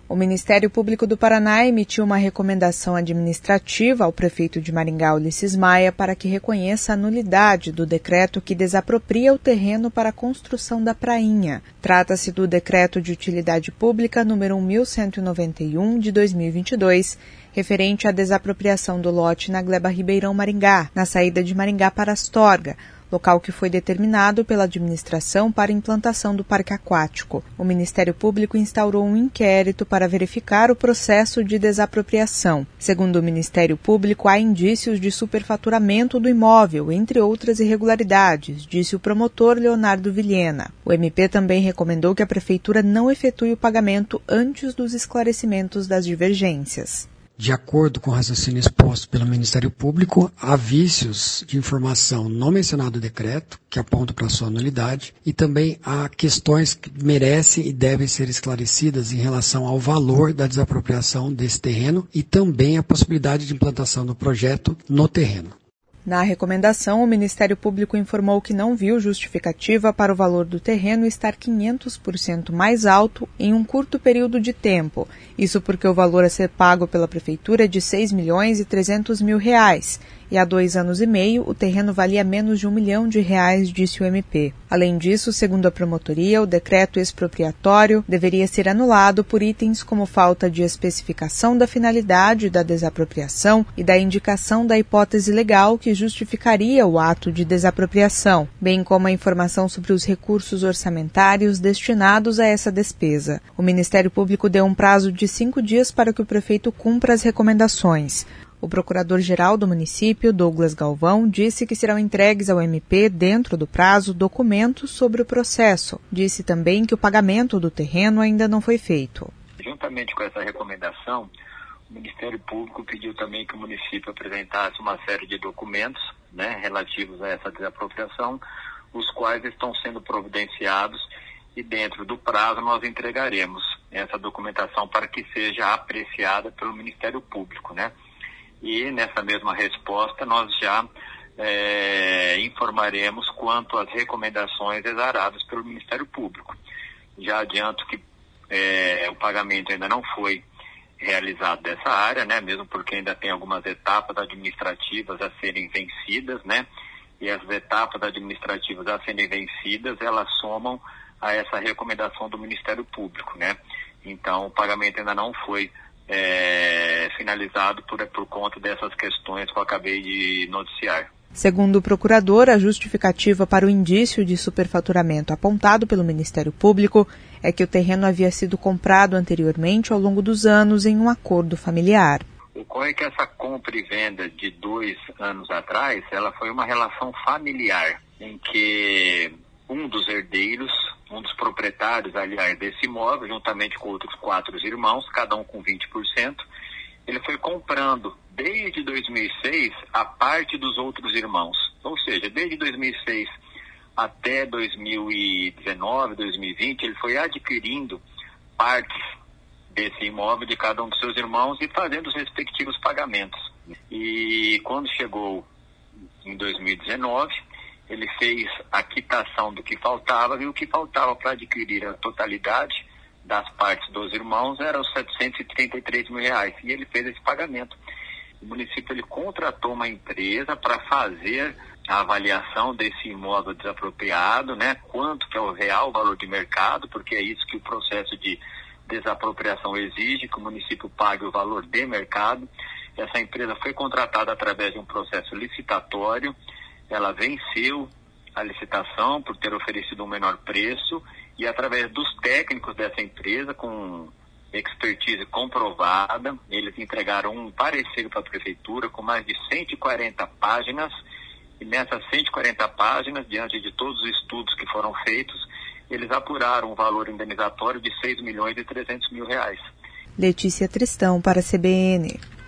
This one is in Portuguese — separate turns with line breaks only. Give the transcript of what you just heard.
O Ministério Público do Paraná emitiu uma recomendação administrativa ao prefeito de Maringá, Ulisses Maia, para que reconheça a nulidade do decreto que desapropria o terreno para a construção da prainha. Trata-se do Decreto de Utilidade Pública número 1191 de 2022, referente à desapropriação do lote na Gleba Ribeirão Maringá, na saída de Maringá para Astorga, local que foi determinado pela administração para a implantação do parque aquático. O Ministério Público instaurou um inquérito para verificar o processo de desapropriação. Segundo o Ministério Público, há indícios de superfaturamento do imóvel, entre outras irregularidades, disse o promotor Leonardo Vilhena. O MP também recomendou que a Prefeitura não efetue o pagamento antes dos esclarecimentos das divergências.
De acordo com o raciocínio exposto pelo Ministério Público, há vícios de informação não mencionado no decreto, que apontam para sua nulidade, e também há questões que merecem e devem ser esclarecidas em relação ao valor da desapropriação desse terreno e também a possibilidade de implantação do projeto no terreno.
Na recomendação, o Ministério Público informou que não viu justificativa para o valor do terreno estar 500% mais alto em um curto período de tempo. Isso porque o valor a ser pago pela Prefeitura é de R$ 6.300.000 e há 2 anos e meio o terreno valia menos de R$ 1 milhão, disse o MP. Além disso, segundo a promotoria, o decreto expropriatório deveria ser anulado por itens como falta de especificação da finalidade da desapropriação e da indicação da hipótese legal que justificaria o ato de desapropriação, bem como a informação sobre os recursos orçamentários destinados a essa despesa. O Ministério Público deu um prazo de 5 dias para que o prefeito cumpra as recomendações. O procurador-geral do município, Douglas Galvão, disse que serão entregues ao MP, dentro do prazo, documentos sobre o processo. Disse também que o pagamento do terreno ainda não foi feito.
Juntamente com essa recomendação, o Ministério Público pediu também que o município apresentasse uma série de documentos, relativos a essa desapropriação, os quais estão sendo providenciados e dentro do prazo nós entregaremos essa documentação para que seja apreciada pelo Ministério Público, E nessa mesma resposta nós já informaremos quanto às recomendações exaradas pelo Ministério Público. Já adianto que o pagamento ainda não foi realizado dessa área, mesmo porque ainda tem algumas etapas administrativas a serem vencidas, E as etapas administrativas a serem vencidas, elas somam a essa recomendação do Ministério Público, Então o pagamento ainda não foi finalizado por conta dessas questões que eu acabei de noticiar.
Segundo o procurador, a justificativa para o indício de superfaturamento apontado pelo Ministério Público é que o terreno havia sido comprado anteriormente ao longo dos anos em um acordo familiar.
Ocorre que essa compra e venda de 2 anos atrás, ela foi uma relação familiar, em que um dos herdeiros, um dos proprietários, aliás, desse imóvel, juntamente com outros 4 irmãos, cada um com 20%, ele foi comprando desde 2006 a parte dos outros irmãos. Ou seja, desde 2006 até 2019, 2020, ele foi adquirindo partes desse imóvel de cada um dos seus irmãos e fazendo os respectivos pagamentos. E quando chegou em 2019, ele fez a quitação do que faltava, e o que faltava para adquirir a totalidade das partes dos irmãos era os R$ 733 mil, e ele fez esse pagamento. O município ele contratou uma empresa para fazer a avaliação desse imóvel desapropriado, quanto que é o real valor de mercado, porque é isso que o processo de desapropriação exige, que o município pague o valor de mercado. Essa empresa foi contratada através de um processo licitatório, ela venceu a licitação por ter oferecido um menor preço e através dos técnicos dessa empresa, com expertise comprovada, eles entregaram um parecer para a prefeitura com mais de 140 páginas e nessas 140 páginas, diante de todos os estudos que foram feitos, eles apuraram um valor indenizatório de R$ 6.300.000.
Letícia Tristão para a CBN.